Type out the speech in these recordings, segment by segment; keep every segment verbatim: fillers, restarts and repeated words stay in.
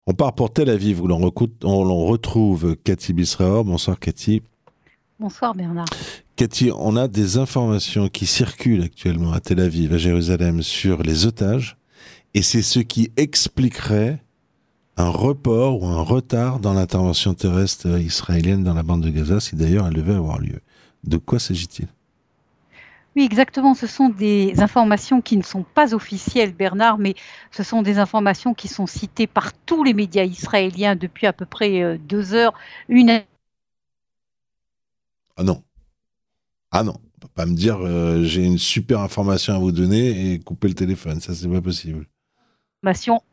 On part pour Tel Aviv où l'on, recoute- on- l'on retrouve Cathy Bisraor. Bonsoir Cathy. Bonsoir Bernard. Cathy, on a des informations qui circulent actuellement à Tel Aviv, à Jérusalem, sur les otages, et c'est ce qui expliquerait un report ou un retard dans l'intervention terrestre israélienne dans la bande de Gaza, si d'ailleurs elle devait avoir lieu. De quoi s'agit-il ? Oui, exactement. Ce sont des informations qui ne sont pas officielles, Bernard, mais ce sont des informations qui sont citées par tous les médias israéliens depuis à peu près euh, deux heures. Une Ah non. Ah non. On peut pas me dire euh, j'ai une super information à vous donner et couper le téléphone. Ça, c'est pas possible. information.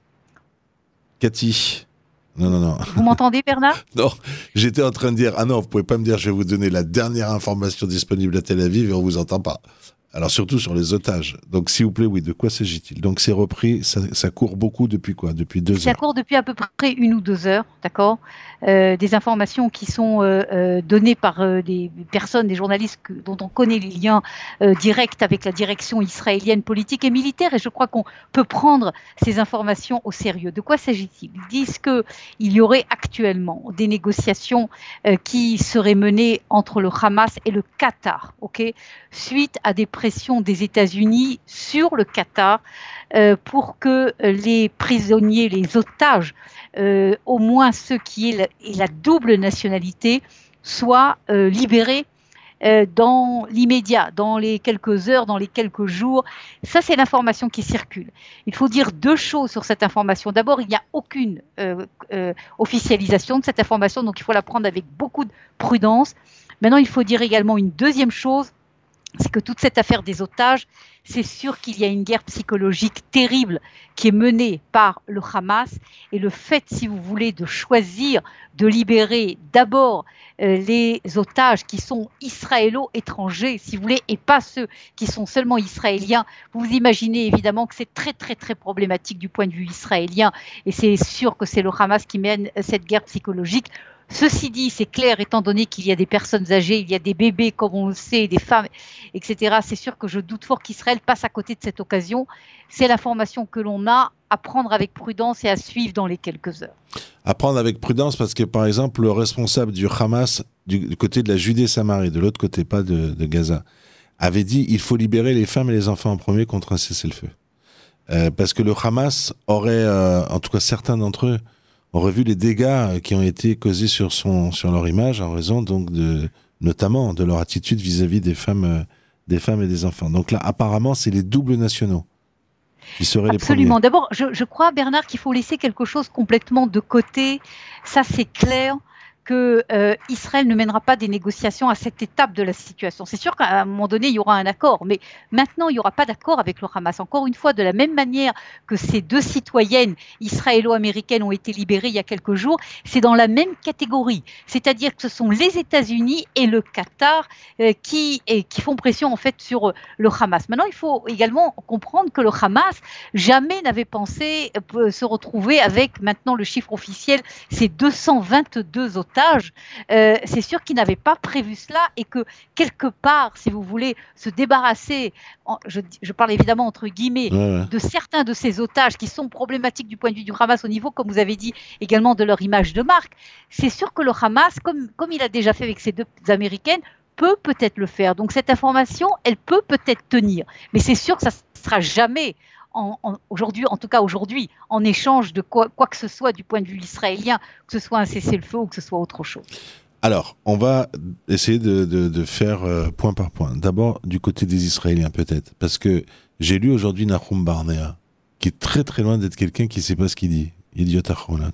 Cathy. Non, non, non. Vous m'entendez, Bernard ? Non, j'étais en train de dire, ah non, vous pouvez pas me dire, je vais vous donner la dernière information disponible à Tel Aviv et on vous entend pas. Alors surtout sur les otages. Donc s'il vous plaît, oui, de quoi s'agit-il ? Donc c'est repris, ça, ça court beaucoup depuis quoi ? Depuis deux Ça heures. court depuis à peu près une ou deux heures, d'accord ? Euh, des informations qui sont euh, euh, données par euh, des personnes, des journalistes que, dont on connaît les liens euh, directs avec la direction israélienne politique et militaire, et je crois qu'on peut prendre ces informations au sérieux. De quoi s'agit-il ? Ils disent qu'il y aurait actuellement des négociations euh, qui seraient menées entre le Hamas et le Qatar, ok ? Suite à des pressions des États-Unis sur le Qatar, Euh, pour que les prisonniers, les otages, euh, au moins ceux qui aient la, aient la double nationalité, soient euh, libérés euh, dans l'immédiat, dans les quelques heures, dans les quelques jours. Ça, c'est l'information qui circule. Il faut dire deux choses sur cette information. D'abord, il n'y a aucune euh, euh, officialisation de cette information, donc il faut la prendre avec beaucoup de prudence. Maintenant, il faut dire également une deuxième chose, c'est que toute cette affaire des otages, c'est sûr qu'il y a une guerre psychologique terrible qui est menée par le Hamas, et le fait, si vous voulez, de choisir de libérer d'abord euh, les otages qui sont israélo-étrangers, si vous voulez, et pas ceux qui sont seulement israéliens, vous imaginez évidemment que c'est très très très problématique du point de vue israélien, et c'est sûr que c'est le Hamas qui mène cette guerre psychologique. Ceci dit, c'est clair, étant donné qu'il y a des personnes âgées, il y a des bébés, comme on le sait, des femmes, et cetera, c'est sûr que je doute fort qu'Israël passe à côté de cette occasion. C'est l'information que l'on a à prendre avec prudence et à suivre dans les quelques heures. À prendre avec prudence parce que, par exemple, le responsable du Hamas, du, du côté de la Judée-Samarie, de l'autre côté, pas de, de Gaza, avait dit il faut libérer les femmes et les enfants en premier contre un cessez-le-feu. Euh, parce que le Hamas aurait, euh, en tout cas certains d'entre eux, auraient vu les dégâts qui ont été causés sur, son, sur leur image en raison donc de, notamment de leur attitude vis-à-vis des femmes, euh, des femmes et des enfants. Donc là, apparemment, c'est les doubles nationaux qui seraient Absolument. les premiers. D'abord, je, je crois, Bernard, qu'il faut laisser quelque chose complètement de côté. Ça, c'est clair que euh, Israël ne mènera pas des négociations à cette étape de la situation. C'est sûr qu'à un moment donné, il y aura un accord, mais maintenant, il n'y aura pas d'accord avec le Hamas. Encore une fois, de la même manière que ces deux citoyennes israélo-américaines ont été libérées il y a quelques jours, c'est dans la même catégorie. C'est-à-dire que ce sont les États-Unis et le Qatar euh, qui, et, qui font pression en fait sur euh, le Hamas. Maintenant, il faut également comprendre que le Hamas jamais n'avait pensé euh, se retrouver avec, maintenant le chiffre officiel, c'est deux cent vingt-deux otages. Euh, c'est sûr qu'ils n'avaient pas prévu cela et que quelque part, si vous voulez, se débarrasser, en, je, je parle évidemment entre guillemets, Ouais, ouais. de certains de ces otages qui sont problématiques du point de vue du Hamas au niveau, comme vous avez dit, également de leur image de marque, c'est sûr que le Hamas, comme, comme il a déjà fait avec ces deux Américaines, peut peut-être le faire. Donc cette information, elle peut peut-être tenir. Mais c'est sûr que ça ne sera jamais En, en, aujourd'hui, en tout cas aujourd'hui, en échange de quoi, quoi que ce soit du point de vue israélien, que ce soit un cessez-le-feu ou que ce soit autre chose. Alors, on va essayer de, de, de faire euh, point par point. D'abord, du côté des Israéliens, peut-être. Parce que j'ai lu aujourd'hui Nahum Barnea, qui est très très loin d'être quelqu'un qui ne sait pas ce qu'il dit. Idiot achronat.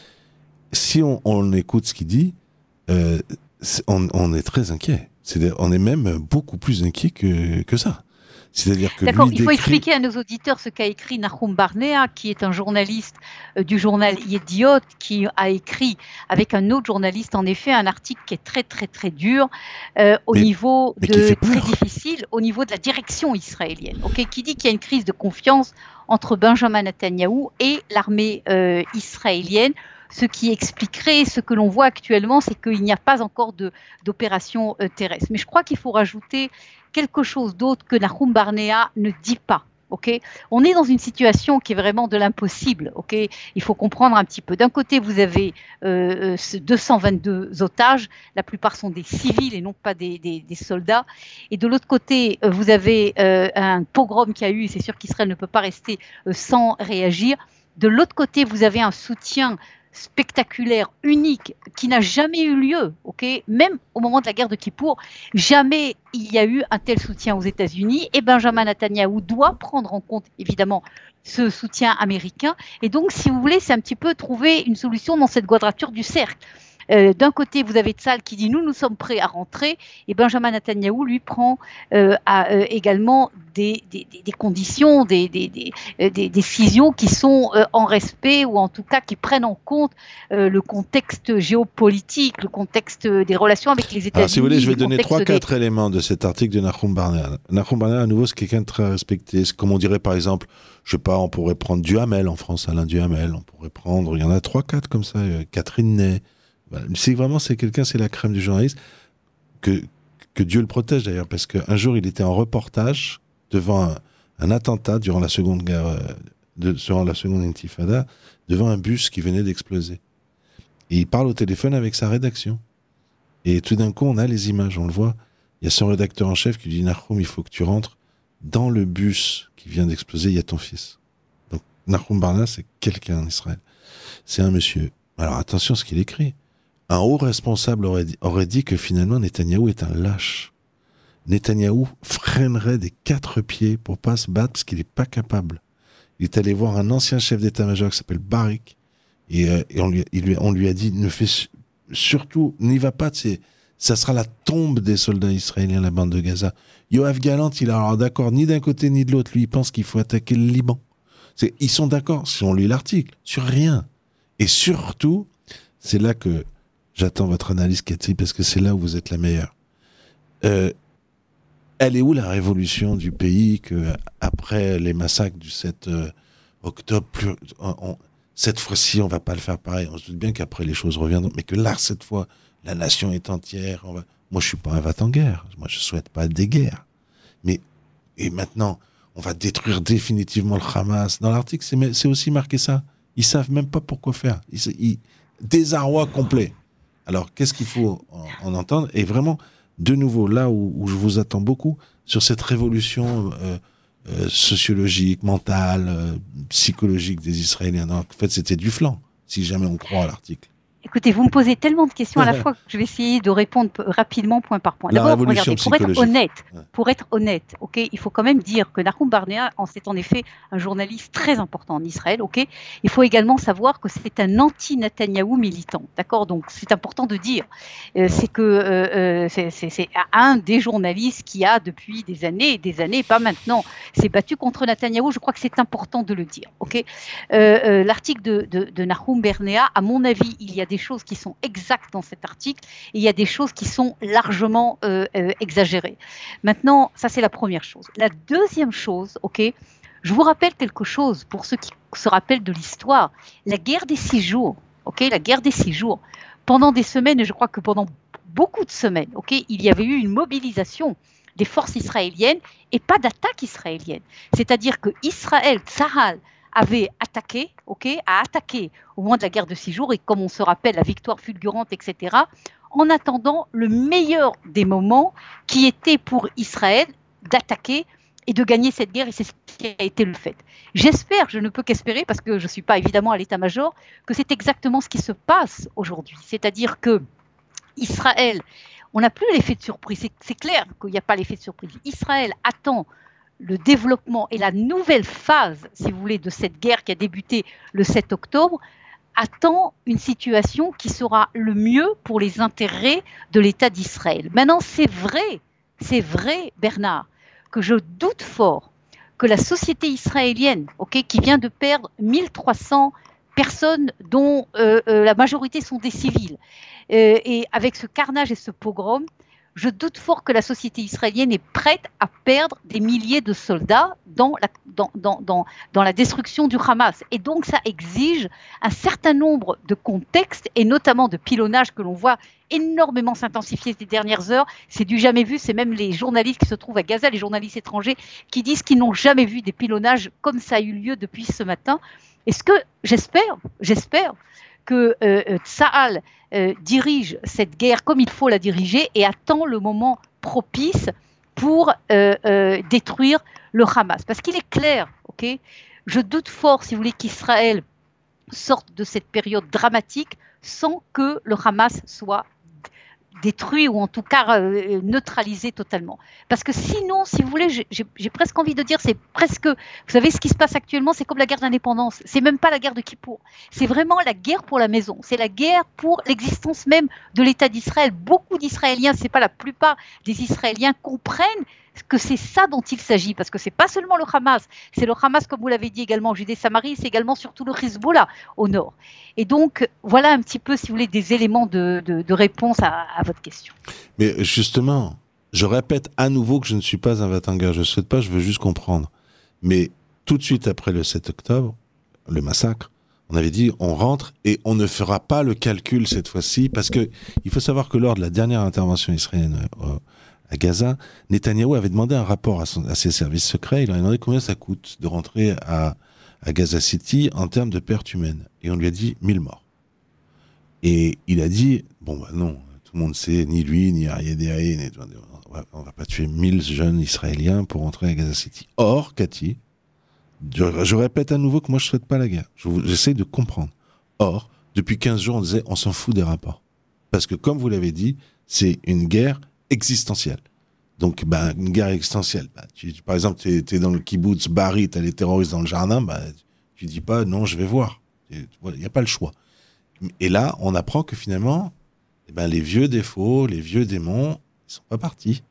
Si on, on écoute ce qu'il dit, euh, on, on est très inquiet. C'est-à-dire, on est même beaucoup plus inquiet que, que ça. C'est-à-dire que D'accord, lui il faut décrit... expliquer à nos auditeurs ce qu'a écrit Nahum Barnea, qui est un journaliste euh, du journal Yediot, qui a écrit avec un autre journaliste, en effet, un article qui est très très très dur, euh, au mais, niveau mais de très difficile, au niveau de la direction israélienne. Ok, qui dit qu'il y a une crise de confiance entre Benjamin Netanyahou et l'armée euh, israélienne. Ce qui expliquerait ce que l'on voit actuellement, c'est qu'il n'y a pas encore de, d'opération euh, terrestre. Mais je crois qu'il faut rajouter quelque chose d'autre que Nahum Barnea ne dit pas. ok. On est dans une situation qui est vraiment de l'impossible, ok. Il faut comprendre un petit peu. D'un côté, vous avez euh, deux cent vingt-deux otages, la plupart sont des civils et non pas des, des, des soldats. Et de l'autre côté, vous avez euh, un pogrom qui a eu, c'est sûr qu'Israël ne peut pas rester euh, sans réagir. De l'autre côté, vous avez un soutien spectaculaire, unique, qui n'a jamais eu lieu, ok. Même au moment de la guerre de Kippour, jamais il y a eu un tel soutien aux États-Unis, et Benjamin Netanyahou doit prendre en compte, évidemment, ce soutien américain, et donc, si vous voulez, c'est un petit peu trouver une solution dans cette quadrature du cercle. Euh, d'un côté, vous avez Tzahal qui dit « nous, nous sommes prêts à rentrer » et Benjamin Netanyahou, lui, prend euh, à, euh, également des, des, des conditions, des, des, des, des décisions qui sont euh, en respect ou en tout cas qui prennent en compte euh, le contexte géopolitique, le contexte des relations avec les États-Unis. Alors, si vous voulez, je vais donner trois quatre des... éléments de cet article de Nahum Barnea. Nahum Barnea, à nouveau, c'est quelqu'un de très respecté. C'est comme on dirait, par exemple, je sais pas, on pourrait prendre Duhamel en France, Alain Duhamel, on pourrait prendre, il y en a trois quatre comme ça, euh, Catherine Ney. C'est vraiment, c'est quelqu'un, c'est la crème du journaliste, que, que Dieu le protège d'ailleurs, parce qu'un jour, il était en reportage devant un, un attentat durant la seconde guerre, de, durant la seconde intifada, devant un bus qui venait d'exploser. Et il parle au téléphone avec sa rédaction. Et tout d'un coup, on a les images, on le voit. Il y a son rédacteur en chef qui lui dit « Nahum, il faut que tu rentres dans le bus qui vient d'exploser, il y a ton fils. » Donc, Nahum Barnea, c'est quelqu'un en Israël. C'est un monsieur. Alors, attention à ce qu'il écrit. Un haut responsable aurait dit, aurait dit que finalement Netanyahou est un lâche. Netanyahou freinerait des quatre pieds pour pas se battre parce qu'il n'est pas capable. Il est allé voir un ancien chef d'état-major qui s'appelle Barik et, euh, et on, lui, il lui, on lui a dit ne fais surtout, n'y va pas, c'est, ça sera la tombe des soldats israéliens, la bande de Gaza. Yoav Gallant, il est alors d'accord ni d'un côté ni de l'autre. Lui, il pense qu'il faut attaquer le Liban. C'est, ils sont d'accord, si on lit l'article, sur rien. Et surtout, c'est là que j'attends votre analyse, Cathy, parce que c'est là où vous êtes la meilleure. Euh, elle est où la révolution du pays que, après les massacres du sept octobre, plus, on, on, cette fois-ci, on ne va pas le faire pareil. On se doute bien qu'après, les choses reviendront, mais que là, cette fois, la nation est entière. On va... Moi, je ne suis pas un va-t-en-guerre. Moi, je ne souhaite pas des guerres. Mais, et maintenant, on va détruire définitivement le Hamas. Dans l'article, c'est, c'est aussi marqué ça. Ils ne savent même pas pourquoi faire. Ils, ils, désarroi complet. Alors, qu'est-ce qu'il faut en, en entendre ? Et vraiment, de nouveau, là où, où je vous attends beaucoup, sur cette révolution euh, euh, sociologique, mentale, euh, psychologique des Israéliens. Donc, en fait, c'était du flanc, si jamais on croit à l'article. Écoutez, vous me posez tellement de questions à la fois que je vais essayer de répondre rapidement point par point. D'abord, regardez, pour être honnête, ouais. pour être honnête, ok, il faut quand même dire que Nahum Barnea, c'est en effet un journaliste très important en Israël, ok. Il faut également savoir que c'est un anti-Netanyahou militant, d'accord. Donc c'est important de dire, euh, c'est que euh, c'est, c'est, c'est un des journalistes qui a depuis des années et des années, pas maintenant, s'est battu contre Netanyahou. Je crois que c'est important de le dire, ok. Euh, euh, l'article de, de, de Nahum Barnea, à mon avis, il y a des choses qui sont exactes dans cet article et il y a des choses qui sont largement euh, euh, exagérées. Maintenant, ça c'est la première chose. La deuxième chose, ok, je vous rappelle quelque chose pour ceux qui se rappellent de l'histoire. La guerre des six jours, ok, la guerre des six jours. Pendant des semaines, et je crois que pendant beaucoup de semaines, ok, il y avait eu une mobilisation des forces israéliennes et pas d'attaque israélienne. C'est-à-dire que Israël, Tzahal, avait attaqué, ok, a attaqué au moment de la guerre de six jours, et comme on se rappelle, la victoire fulgurante, et cetera, en attendant le meilleur des moments qui était pour Israël d'attaquer et de gagner cette guerre, et c'est ce qui a été le fait. J'espère, je ne peux qu'espérer, parce que je ne suis pas évidemment à l'état-major, que c'est exactement ce qui se passe aujourd'hui. C'est-à-dire que Israël, on n'a plus l'effet de surprise, c'est, c'est clair qu'il n'y a pas l'effet de surprise. Israël attend le développement et la nouvelle phase, si vous voulez, de cette guerre qui a débuté le sept octobre, attend une situation qui sera le mieux pour les intérêts de l'État d'Israël. Maintenant, c'est vrai, c'est vrai, Bernard, que je doute fort que la société israélienne, okay, qui vient de perdre mille trois cents personnes dont euh, euh, la majorité sont des civils, euh, et avec ce carnage et ce pogrom, je doute fort que la société israélienne est prête à perdre des milliers de soldats dans la, dans, dans, dans, dans la destruction du Hamas. Et donc, ça exige un certain nombre de contextes, et notamment de pilonnage que l'on voit énormément s'intensifier ces dernières heures. C'est du jamais vu. C'est même les journalistes qui se trouvent à Gaza, les journalistes étrangers, qui disent qu'ils n'ont jamais vu des pilonnages comme ça a eu lieu depuis ce matin. Est-ce que, j'espère, j'espère que euh, Tsahal euh, dirige cette guerre comme il faut la diriger et attend le moment propice pour euh, euh, détruire le Hamas. Parce qu'il est clair, ok, je doute fort, si vous voulez, qu'Israël sorte de cette période dramatique sans que le Hamas soit détruit ou en tout cas euh, neutralisé totalement. Parce que sinon, si vous voulez, j'ai, j'ai presque envie de dire, c'est presque, vous savez, ce qui se passe actuellement, c'est comme la guerre d'indépendance. C'est même pas la guerre de Kippour. C'est vraiment la guerre pour la maison. C'est la guerre pour l'existence même de l'État d'Israël. Beaucoup d'Israéliens, c'est pas la plupart des Israéliens comprennent que c'est ça dont il s'agit, parce que c'est pas seulement le Hamas, c'est le Hamas, comme vous l'avez dit également en Judée-Samarie, c'est également surtout le Hezbollah au nord. Et donc, voilà un petit peu, si vous voulez, des éléments de, de, de réponse à, à votre question. Mais justement, je répète à nouveau que je ne suis pas un va-t-en-guerre, je ne souhaite pas, je veux juste comprendre. Mais tout de suite après le sept octobre, le massacre, on avait dit on rentre et on ne fera pas le calcul cette fois-ci, parce que il faut savoir que lors de la dernière intervention israélienne euh, à Gaza, Netanyahou avait demandé un rapport à, son, à ses services secrets. Il leur a demandé combien ça coûte de rentrer à, à Gaza City en termes de pertes humaines. Et on lui a dit mille morts. Et il a dit, bon bah non, tout le monde sait, ni lui, ni Arié Deri, ni... on ne va pas tuer mille jeunes Israéliens pour rentrer à Gaza City. Or, Cathy, je, je répète à nouveau que moi je ne souhaite pas la guerre. Je, j'essaie de comprendre. Or, depuis quinze jours, on disait on s'en fout des rapports. Parce que comme vous l'avez dit, c'est une guerre existentielle. Donc, bah, une guerre existentielle. Bah, tu, par exemple, tu es dans le kibbutz Bari, tu as les terroristes dans le jardin, bah, tu dis pas non, je vais voir. Il n'y a pas le choix. Et là, on apprend que finalement, eh ben, les vieux défauts, les vieux démons, ils sont pas partis.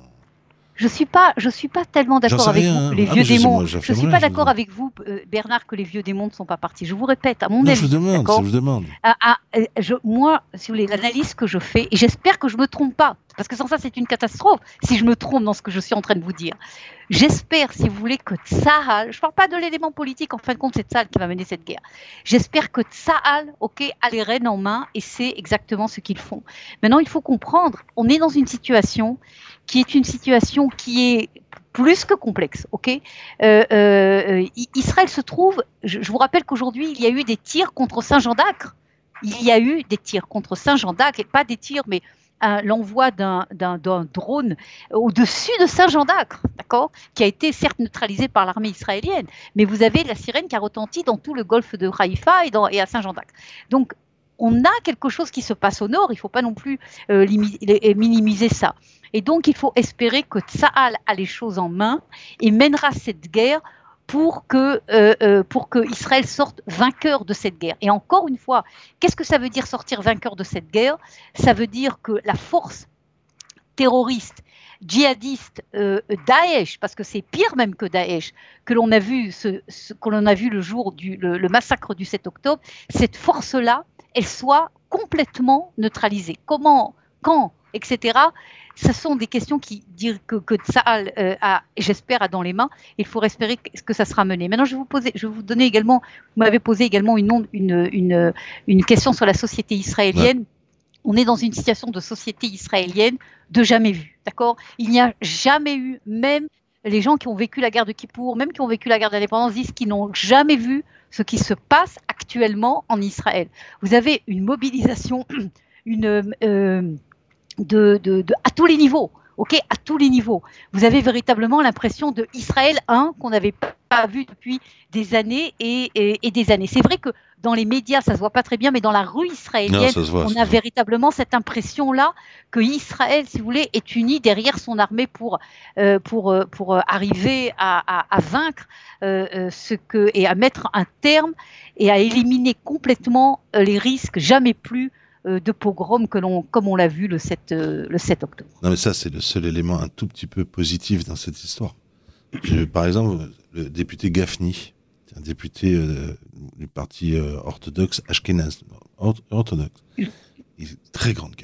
Je suis pas, je suis pas tellement d'accord avec rien, vous. Les ah, vieux je démons. Sais, moi, je suis rien, pas je d'accord avec vous, euh, Bernard, que les vieux démons ne sont pas partis. Je vous répète, à mon non, avis. Je vous demande, d'accord je vous demande. Ah, ah, je, moi, si vous voulez, l'analyse que je fais, et j'espère que je me trompe pas, parce que sans ça, c'est une catastrophe. Si je me trompe dans ce que je suis en train de vous dire, j'espère, si vous voulez, que Tsahal, je parle pas de l'élément politique. En fin de compte, c'est Tsahal qui va mener cette guerre. J'espère que Tsahal, ok, a les rênes en main et sait exactement ce qu'ils font. Maintenant, il faut comprendre, on est dans une situation qui est une situation qui est plus que complexe, ok. Euh, euh, Israël se trouve, je, je vous rappelle qu'aujourd'hui, il y a eu des tirs contre Saint-Jean d'Acre. Il y a eu des tirs contre Saint-Jean d'Acre, et pas des tirs, mais un, l'envoi d'un, d'un, d'un drone au-dessus de Saint-Jean d'Acre, d'accord, qui a été certes neutralisé par l'armée israélienne, mais vous avez la sirène qui a retenti dans tout le golfe de Haïfa et, dans, et à Saint-Jean d'Acre. Donc, on a quelque chose qui se passe au nord, il ne faut pas non plus euh, limi- minimiser ça. Et donc, il faut espérer que Tsahal a les choses en main et mènera cette guerre pour que, euh, euh, pour que Israël sorte vainqueur de cette guerre. Et encore une fois, qu'est-ce que ça veut dire sortir vainqueur de cette guerre ? Ça veut dire que la force terroriste, djihadiste, euh, Daesh, parce que c'est pire même que Daesh, que l'on a vu, ce, ce, que l'on a vu le jour du le, le massacre du sept octobre, cette force-là, elle soit complètement neutralisée. Comment, quand, et cetera. Ce sont des questions qui disent que, que Tsahal euh, a, j'espère, a dans les mains. Il faut espérer que, que ça sera mené. Maintenant, je vais vous poser, je vais vous donner également, vous m'avez posé également une, une, une, une question sur la société israélienne. Ouais. On est dans une situation de société israélienne de jamais vu, d'accord ? Il n'y a jamais eu, même les gens qui ont vécu la guerre de Kippour, même qui ont vécu la guerre d'indépendance, disent qu'ils n'ont jamais vu ce qui se passe actuellement en Israël. Vous avez une mobilisation, une... Euh, De, de, de, à tous les niveaux, ok, à tous les niveaux. Vous avez véritablement l'impression de Israël un qu'on n'avait pas vu depuis des années et, et, et des années. C'est vrai que dans les médias, ça se voit pas très bien, mais dans la rue israélienne, non, voit, on a véritablement cette impression-là que Israël, si vous voulez, est uni derrière son armée pour euh, pour pour arriver à, à, à vaincre euh, ce que et à mettre un terme et à éliminer complètement les risques jamais plus de pogrom que l'on, comme on l'a vu le sept, euh, le sept octobre. Non mais ça c'est le seul élément un tout petit peu positif dans cette histoire. Je, par exemple, le député Gafni, un député euh, du parti euh, orthodoxe Ashkenaz, orthodoxe, il, très grande gueule,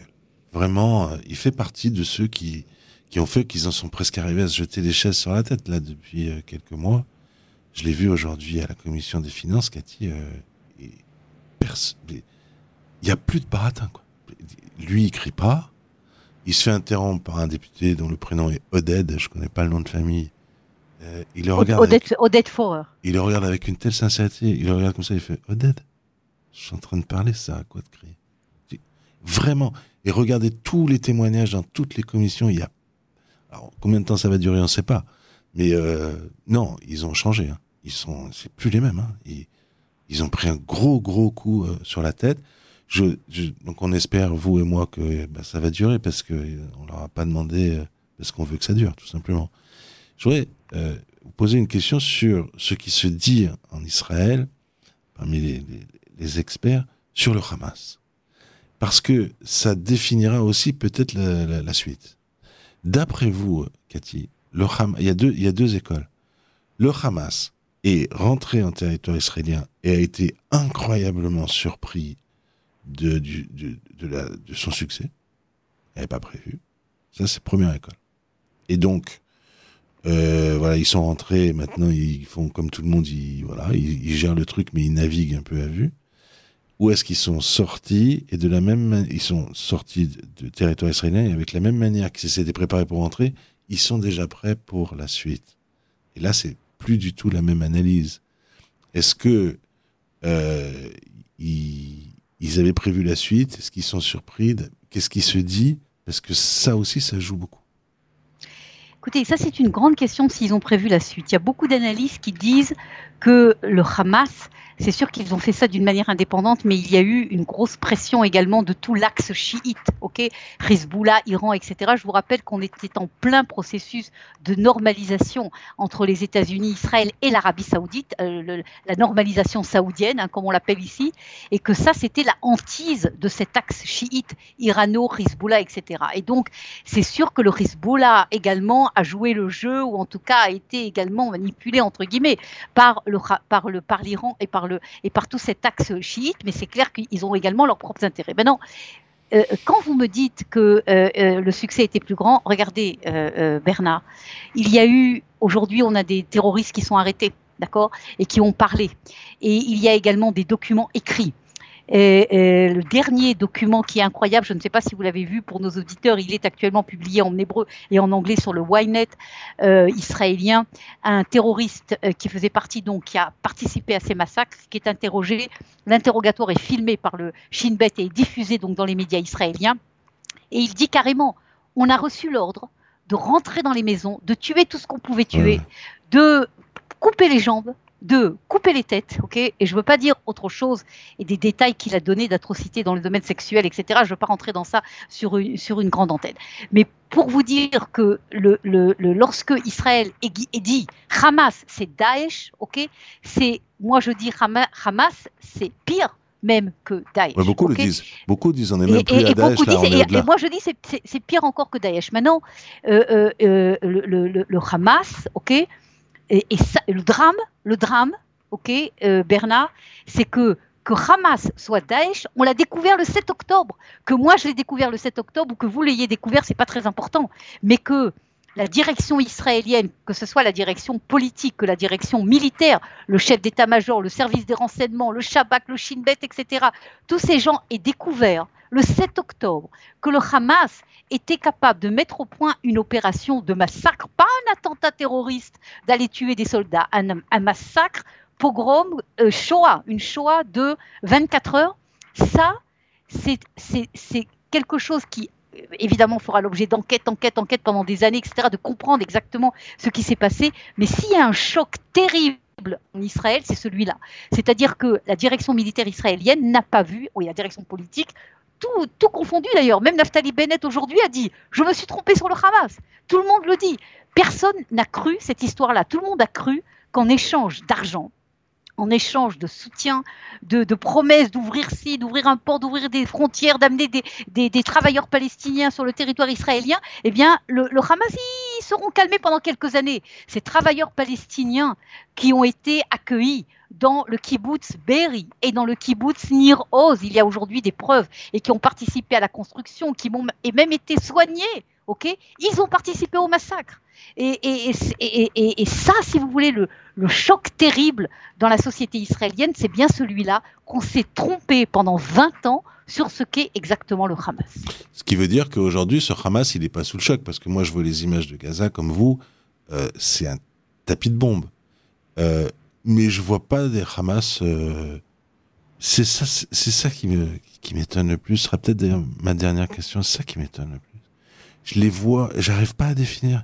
vraiment, il fait partie de ceux qui, qui ont fait qu'ils en sont presque arrivés à se jeter des chaises sur la tête, là, depuis euh, quelques mois. Je l'ai vu aujourd'hui à la commission des finances, Cathy, euh, il n'y a plus de baratin, quoi. Lui, il crie pas. Il se fait interrompre par un député dont le prénom est Oded, je connais pas le nom de famille. Euh, il le regarde Oded, avec, Oded Forer. Il le regarde avec une telle sincérité. Il le regarde comme ça, il fait Oded, je suis en train de parler, ça à quoi de crier? Vraiment. Et regardez tous les témoignages dans toutes les commissions. Il y a. Alors, combien de temps ça va durer, on ne sait pas. Mais euh, non, ils ont changé. Hein. Ils sont, c'est plus les mêmes. Hein. Ils, ils ont pris un gros, gros coup euh, sur la tête. Je, je, donc on espère, vous et moi, que bah, ça va durer parce que euh, on leur a pas demandé euh, parce qu'on veut que ça dure, tout simplement. Je voudrais euh, vous poser une question sur ce qui se dit en Israël, parmi les, les, les experts, sur le Hamas. Parce que ça définira aussi peut-être la, la, la suite. D'après vous, Cathy, le Hamas, il y a deux, il y a deux écoles. Le Hamas est rentré en territoire israélien et a été incroyablement surpris de, du, de, de, la, de son succès. Il n'avait pas prévu. Ça, c'est première école. Et donc, euh, voilà, ils sont rentrés. Maintenant, ils font comme tout le monde. Ils, voilà, ils, ils gèrent le truc, mais ils naviguent un peu à vue. Où est-ce qu'ils sont sortis et de la même, ils sont sortis de, de territoire israélien et avec la même manière qu'ils s'étaient préparés pour rentrer, ils sont déjà prêts pour la suite. Et là, c'est plus du tout la même analyse. Est-ce que euh, ils, ils avaient prévu la suite? Est-ce qu'ils sont surpris? Qu'est-ce qui se dit? Parce que ça aussi, ça joue beaucoup. Écoutez, ça c'est une grande question s'ils ont prévu la suite. Il y a beaucoup d'analystes qui disent que le Hamas, c'est sûr qu'ils ont fait ça d'une manière indépendante, mais il y a eu une grosse pression également de tout l'axe chiite, ok, Hezbollah, Iran, et cetera. Je vous rappelle qu'on était en plein processus de normalisation entre les États-Unis, Israël et l'Arabie Saoudite, euh, le, la normalisation saoudienne, hein, comme on l'appelle ici, et que ça c'était la hantise de cet axe chiite, Irano, Hezbollah, et cetera. Et donc c'est sûr que le Hezbollah également a joué le jeu, ou en tout cas a été également manipulé entre guillemets par le par le par l'Iran et par le et par tout cet axe chiite, mais c'est clair qu'ils ont également leurs propres intérêts. Maintenant, euh, quand vous me dites que euh, euh, le succès était plus grand, regardez euh, euh, Bernard, il y a eu aujourd'hui on a des terroristes qui sont arrêtés, d'accord, et qui ont parlé, et il y a également des documents écrits. Et, et le dernier document qui est incroyable, je ne sais pas si vous l'avez vu pour nos auditeurs, il est actuellement publié en hébreu et en anglais sur le Ynet euh, israélien. Un terroriste euh, qui faisait partie, donc qui a participé à ces massacres, qui est interrogé. L'interrogatoire est filmé par le Shin Bet et est diffusé donc dans les médias israéliens. Et il dit carrément, on a reçu l'ordre de rentrer dans les maisons, de tuer tout ce qu'on pouvait tuer, ouais. de couper les jambes, de couper les têtes, ok, et je ne veux pas dire autre chose, et des détails qu'il a donnés d'atrocités dans le domaine sexuel, et cetera. Je ne veux pas rentrer dans ça sur une, sur une grande antenne. Mais pour vous dire que le, le, le, lorsque Israël est, est dit Hamas, c'est Daesh, ok, c'est, moi je dis Hamas, c'est pire même que Daesh. Ouais, beaucoup okay le disent. Beaucoup disent, on est même et, plus et, à Daesh, là, disent, on est et, au-delà. Et moi je dis, c'est, c'est, c'est pire encore que Daesh. Maintenant, euh, euh, euh, le, le, le Hamas, ok, Et, et ça, le drame, le drame, ok, euh, Bernard, c'est que que Hamas soit Daesh, on l'a découvert le sept octobre. Que moi je l'ai découvert le sept octobre ou que vous l'ayez découvert, c'est pas très important. Mais que la direction israélienne, que ce soit la direction politique, que la direction militaire, le chef d'état-major, le service des renseignements, le Shabak, le Shin Bet, et cetera, tous ces gens aient découvert le sept octobre que le Hamas était capable de mettre au point une opération de massacre, pas un attentat terroriste d'aller tuer des soldats, un, un massacre, pogrom, euh, Shoah, une Shoah de vingt-quatre heures. Ça, c'est, c'est, c'est quelque chose qui, évidemment, fera l'objet d'enquête, enquête, enquête pendant des années, et cetera, de comprendre exactement ce qui s'est passé. Mais s'il y a un choc terrible en Israël, c'est celui-là. C'est-à-dire que la direction militaire israélienne n'a pas vu, oui, la direction politique, Tout, tout confondu d'ailleurs, même Naftali Bennett aujourd'hui a dit « je me suis trompé sur le Hamas ». Tout le monde le dit. Personne n'a cru cette histoire-là. Tout le monde a cru qu'en échange d'argent, en échange de soutien, de, de promesses d'ouvrir ci, d'ouvrir un port, d'ouvrir des frontières, d'amener des, des, des travailleurs palestiniens sur le territoire israélien, eh bien le, le Hamas il seront calmés pendant quelques années. Ces travailleurs palestiniens qui ont été accueillis dans le kibbutz Be'eri et dans le kibbutz Nir Oz, il y a aujourd'hui des preuves, et qui ont participé à la construction, qui ont et même été soignés, ok, ils ont participé au massacre. Et, et, et, et, et ça, si vous voulez, le, le choc terrible dans la société israélienne, c'est bien celui-là qu'on s'est trompé pendant vingt ans sur ce qu'est exactement le Hamas. Ce qui veut dire qu'aujourd'hui, ce Hamas, il n'est pas sous le choc, parce que moi, je vois les images de Gaza comme vous, euh, c'est un tapis de bombes. Euh, mais je vois pas des Hamas. Euh, c'est ça, c'est, c'est ça qui me, qui m'étonne le plus. Ce sera peut-être d'ailleurs ma dernière question. C'est ça qui m'étonne le plus. Je les vois, j'arrive pas à définir.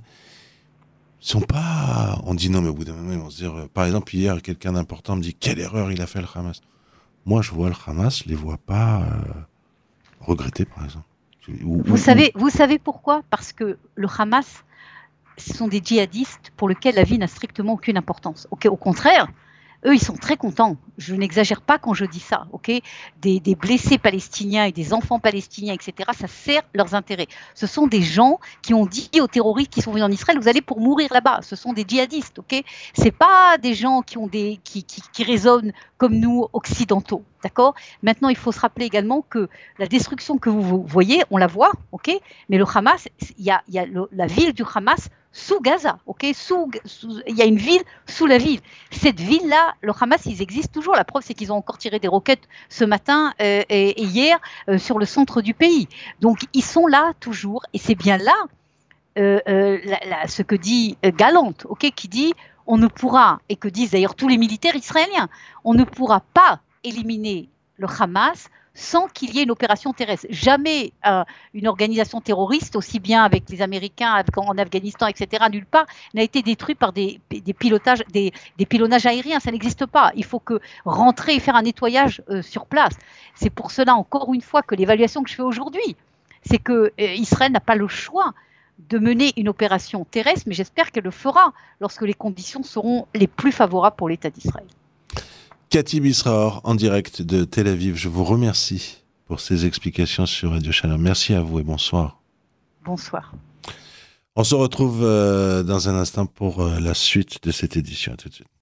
Ils sont pas. On dit non, mais au bout d'un moment, ils vont se dire. Euh, par exemple, hier, quelqu'un d'important me dit quelle erreur il a fait le Hamas. Moi, je vois le Hamas, je les vois pas euh, regretter, par exemple. Ou, vous ou, savez, ou... vous savez pourquoi ? Parce que le Hamas, ce sont des djihadistes pour lesquels la vie n'a strictement aucune importance. Okay, au contraire, eux, ils sont très contents. Je n'exagère pas quand je dis ça. Okay, des, des blessés palestiniens et des enfants palestiniens, et cetera, ça sert leurs intérêts. Ce sont des gens qui ont dit aux terroristes qui sont venus en Israël, vous allez pour mourir là-bas. Ce sont des djihadistes. Okay, c'est pas des gens qui, ont des, qui, qui, qui raisonnent comme nous, occidentaux. D'accord ? Maintenant, il faut se rappeler également que la destruction que vous voyez, on la voit, ok ? Mais le Hamas, il y a, il y a le, la ville du Hamas sous Gaza, ok ? Sous, sous, il y a une ville sous la ville. Cette ville-là, le Hamas, ils existent toujours. La preuve, c'est qu'ils ont encore tiré des roquettes ce matin euh, et, et hier euh, sur le centre du pays. Donc, ils sont là toujours. Et c'est bien là euh, euh, la, la, ce que dit euh, Galante, ok ? Qui dit, on ne pourra, et que disent d'ailleurs tous les militaires israéliens, on ne pourra pas éliminer le Hamas sans qu'il y ait une opération terrestre. Jamais euh, une organisation terroriste, aussi bien avec les Américains en Afghanistan, et cetera, nulle part, n'a été détruite par des, des, pilotages, des, des pilonnages aériens. Ça n'existe pas. Il faut que rentrer et faire un nettoyage euh, sur place. C'est pour cela, encore une fois, que l'évaluation que je fais aujourd'hui, c'est que euh, Israël n'a pas le choix de mener une opération terrestre, mais j'espère qu'elle le fera lorsque les conditions seront les plus favorables pour l'État d'Israël. Cathy Bisraor, en direct de Tel Aviv, je vous remercie pour ces explications sur Radio Shalom. Merci à vous et bonsoir. Bonsoir. On se retrouve euh, dans un instant pour euh, la suite de cette édition. À tout de suite.